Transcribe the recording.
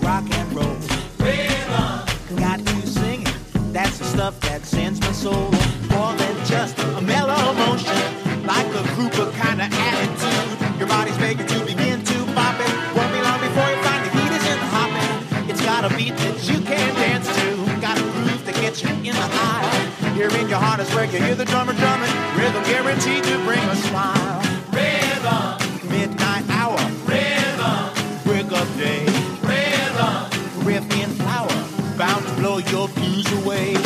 rock and roll. Rhythm. Got you singing, that's the stuff that sends my soul. More than just a mellow motion, like a grouper kind of attitude. Your body's begging to begin to bop it. Won't be long before you find the heat is in the hopping. It's got a beat that you can dance to. Got a groove that gets you in the eye. Here in your heart is where you hear the drummer drumming. Rhythm guaranteed to bring a smile. Rhythm. Midnight hour. Rhythm. Break of day. Rhythm. Riff in flower, bound to blow your blues away.